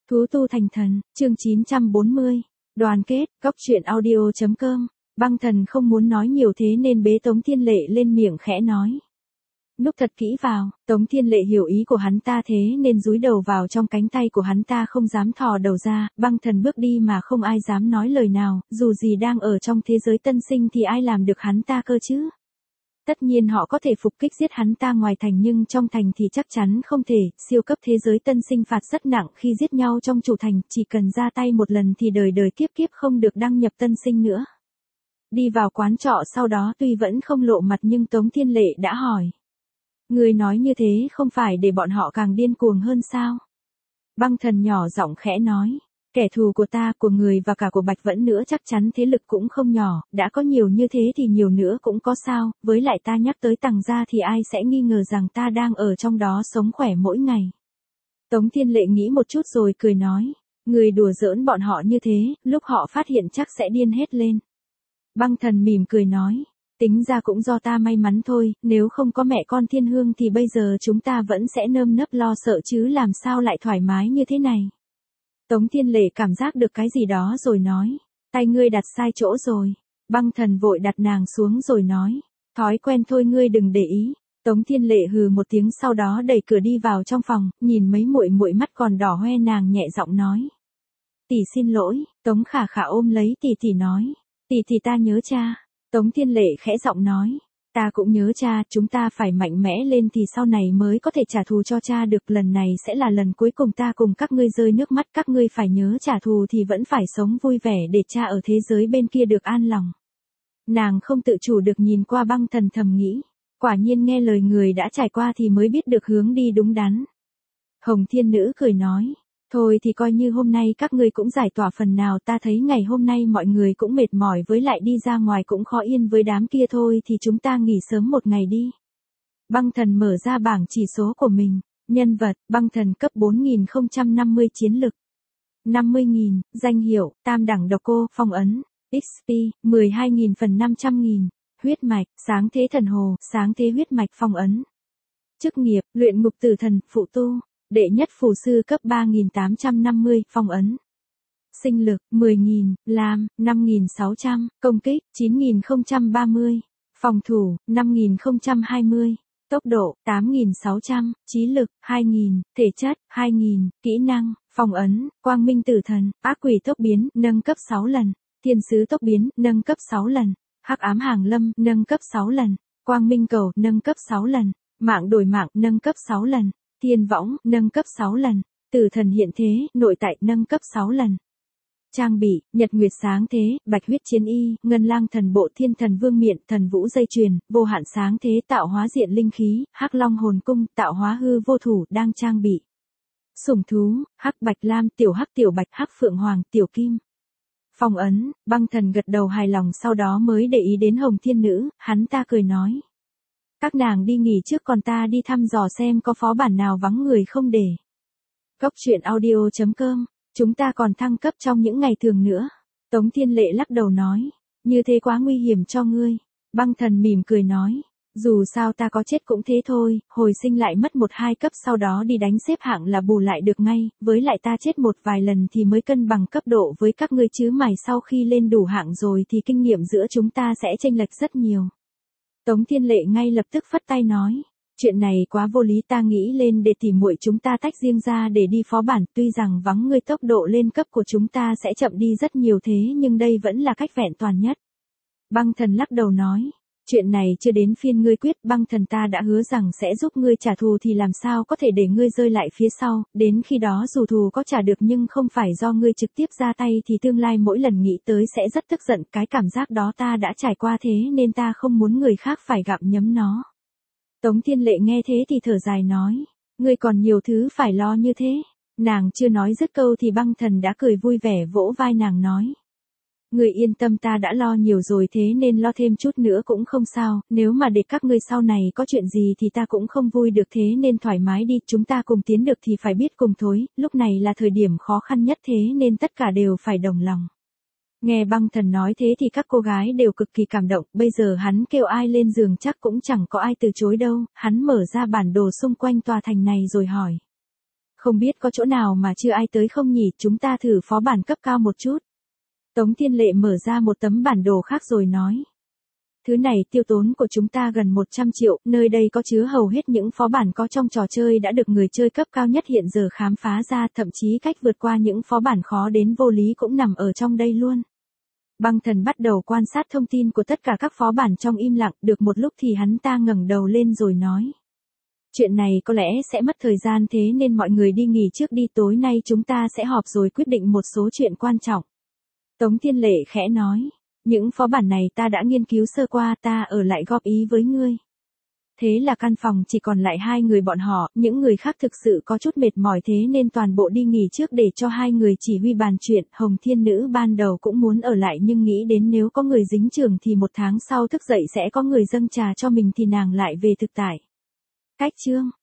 Thú tu thành thần, chương 940. Đoàn kết, góc truyện audio.com. Băng thần không muốn nói nhiều thế nên bế Tống Thiên Lệ lên miệng khẽ nói. Núp thật kỹ vào, Tống Thiên Lệ hiểu ý của hắn ta thế nên dúi đầu vào trong cánh tay của hắn ta không dám thò đầu ra, băng thần bước đi mà không ai dám nói lời nào, dù gì đang ở trong thế giới tân sinh thì ai làm được hắn ta cơ chứ. Tất nhiên họ có thể phục kích giết hắn ta ngoài thành nhưng trong thành thì chắc chắn không thể, siêu cấp thế giới tân sinh phạt rất nặng khi giết nhau trong chủ thành, chỉ cần ra tay một lần thì đời đời kiếp kiếp không được đăng nhập tân sinh nữa. Đi vào quán trọ sau đó tuy vẫn không lộ mặt nhưng Tống Thiên Lệ đã hỏi. Người nói như thế không phải để bọn họ càng điên cuồng hơn sao? Băng thần nhỏ giọng khẽ nói. Kẻ thù của ta, của người và cả của Bạch Vẫn nữa chắc chắn thế lực cũng không nhỏ, đã có nhiều như thế thì nhiều nữa cũng có sao, với lại ta nhắc tới Tằng gia thì ai sẽ nghi ngờ rằng ta đang ở trong đó sống khỏe mỗi ngày. Tống Thiên Lệ nghĩ một chút rồi cười nói, người đùa giỡn bọn họ như thế, lúc họ phát hiện chắc sẽ điên hết lên. Băng thần mỉm cười nói, tính ra cũng do ta may mắn thôi, nếu không có mẹ con Thiên Hương thì bây giờ chúng ta vẫn sẽ nơm nớp lo sợ chứ làm sao lại thoải mái như thế này. Tống Thiên Lệ cảm giác được cái gì đó rồi nói, tay ngươi đặt sai chỗ rồi. Băng thần vội đặt nàng xuống rồi nói, thói quen thôi ngươi đừng để ý. Tống Thiên Lệ hừ một tiếng sau đó đẩy cửa đi vào trong phòng, nhìn mấy muội muội mắt còn đỏ hoe nàng nhẹ giọng nói. Tỷ xin lỗi, Tống Khả Khả ôm lấy tỷ nói, tỷ ta nhớ cha. Tống Thiên Lệ khẽ giọng nói, ta cũng nhớ cha, chúng ta phải mạnh mẽ lên thì sau này mới có thể trả thù cho cha được, lần này sẽ là lần cuối cùng ta cùng các ngươi rơi nước mắt, các ngươi phải nhớ trả thù thì vẫn phải sống vui vẻ để cha ở thế giới bên kia được an lòng. Nàng không tự chủ được nhìn qua băng thần thầm nghĩ, quả nhiên nghe lời người đã trải qua thì mới biết được hướng đi đúng đắn. Hồng Thiên Nữ cười nói, thôi thì coi như hôm nay các ngươi cũng giải tỏa phần nào, ta thấy ngày hôm nay mọi người cũng mệt mỏi với lại đi ra ngoài cũng khó yên với đám kia thôi thì chúng ta nghỉ sớm một ngày đi. Băng thần mở ra bảng chỉ số của mình, nhân vật, băng thần cấp 4050 chiến lực. 50.000, danh hiệu, tam đẳng độc cô, phong ấn, XP, 12.000 phần 500.000, huyết mạch, sáng thế thần hồ, sáng thế huyết mạch phong ấn. Chức nghiệp, luyện ngục tử thần, phụ tu. Đệ nhất phù sư cấp 3850, phong ấn. Sinh lực, 10.000, lam, 5.600, công kích, 9.030, phòng thủ, 5.020, tốc độ, 8.600, trí lực, 2.000, thể chất, 2.000, kỹ năng, phong ấn, quang minh tử thần, ác quỷ tốc biến, nâng cấp 6 lần, thiên sứ tốc biến, nâng cấp 6 lần, hắc ám hàng lâm, nâng cấp 6 lần, quang minh cầu, nâng cấp 6 lần, mạng đổi mạng, nâng cấp 6 lần. Thiên võng, nâng cấp 6 lần. Tử thần hiện thế, nội tại, nâng cấp 6 lần. Trang bị, nhật nguyệt sáng thế, bạch huyết chiến y, ngân lang thần bộ, thiên thần vương miện, thần vũ dây chuyền, vô hạn sáng thế, tạo hóa diện linh khí, hắc long hồn cung, tạo hóa hư vô thủ, đang trang bị. Sủng thú, hắc bạch lam, tiểu bạch, hắc phượng hoàng, tiểu kim. Phong ấn, băng thần gật đầu hài lòng sau đó mới để ý đến Hồng Thiên Nữ, hắn ta cười nói. Các nàng đi nghỉ trước còn ta đi thăm dò xem có phó bản nào vắng người không để. Góc truyện audio.com, chúng ta còn thăng cấp trong những ngày thường nữa. Tống Thiên Lệ lắc đầu nói, như thế quá nguy hiểm cho ngươi. Băng thần mỉm cười nói, dù sao ta có chết cũng thế thôi, hồi sinh lại mất 1-2 cấp sau đó đi đánh xếp hạng là bù lại được ngay, với lại ta chết một vài lần thì mới cân bằng cấp độ với các ngươi chứ mày sau khi lên đủ hạng rồi thì kinh nghiệm giữa chúng ta sẽ chênh lệch rất nhiều. Tống Thiên Lệ ngay lập tức phất tay nói, chuyện này quá vô lý, ta nghĩ lên để tỉ muội chúng ta tách riêng ra để đi phó bản, tuy rằng vắng ngươi tốc độ lên cấp của chúng ta sẽ chậm đi rất nhiều thế nhưng đây vẫn là cách vẹn toàn nhất. Băng thần lắc đầu nói, chuyện này chưa đến phiên ngươi quyết, băng thần ta đã hứa rằng sẽ giúp ngươi trả thù thì làm sao có thể để ngươi rơi lại phía sau, đến khi đó dù thù có trả được nhưng không phải do ngươi trực tiếp ra tay thì tương lai mỗi lần nghĩ tới sẽ rất tức giận, cái cảm giác đó ta đã trải qua thế nên ta không muốn người khác phải gặm nhấm nó. Tống Thiên Lệ nghe thế thì thở dài nói, ngươi còn nhiều thứ phải lo như thế. Nàng chưa nói dứt câu thì băng thần đã cười vui vẻ vỗ vai nàng nói. Ngươi yên tâm, ta đã lo nhiều rồi thế nên lo thêm chút nữa cũng không sao, nếu mà để các ngươi sau này có chuyện gì thì ta cũng không vui được thế nên thoải mái đi, chúng ta cùng tiến được thì phải biết cùng thối, lúc này là thời điểm khó khăn nhất thế nên tất cả đều phải đồng lòng. Nghe băng thần nói thế thì các cô gái đều cực kỳ cảm động, bây giờ hắn kêu ai lên giường chắc cũng chẳng có ai từ chối đâu, hắn mở ra bản đồ xung quanh tòa thành này rồi hỏi. Không biết có chỗ nào mà chưa ai tới không nhỉ, chúng ta thử phó bản cấp cao một chút. Tống Thiên Lệ mở ra một tấm bản đồ khác rồi nói. Thứ này tiêu tốn của chúng ta gần 100 triệu, nơi đây có chứa hầu hết những phó bản có trong trò chơi đã được người chơi cấp cao nhất hiện giờ khám phá ra, thậm chí cách vượt qua những phó bản khó đến vô lý cũng nằm ở trong đây luôn. Băng Thần bắt đầu quan sát thông tin của tất cả các phó bản trong im lặng, được một lúc thì hắn ta ngẩng đầu lên rồi nói. Chuyện này có lẽ sẽ mất thời gian, thế nên mọi người đi nghỉ trước đi, tối nay chúng ta sẽ họp rồi quyết định một số chuyện quan trọng. Tống Thiên Lệ khẽ nói. Những phó bản này ta đã nghiên cứu sơ qua, ta ở lại góp ý với ngươi. Thế là căn phòng chỉ còn lại hai người bọn họ, những người khác thực sự có chút mệt mỏi thế nên toàn bộ đi nghỉ trước để cho hai người chỉ huy bàn chuyện. Hồng Thiên Nữ ban đầu cũng muốn ở lại nhưng nghĩ đến nếu có người dính trường thì 1 tháng sau thức dậy sẽ có người dâng trà cho mình thì nàng lại về thực tại. Cách chương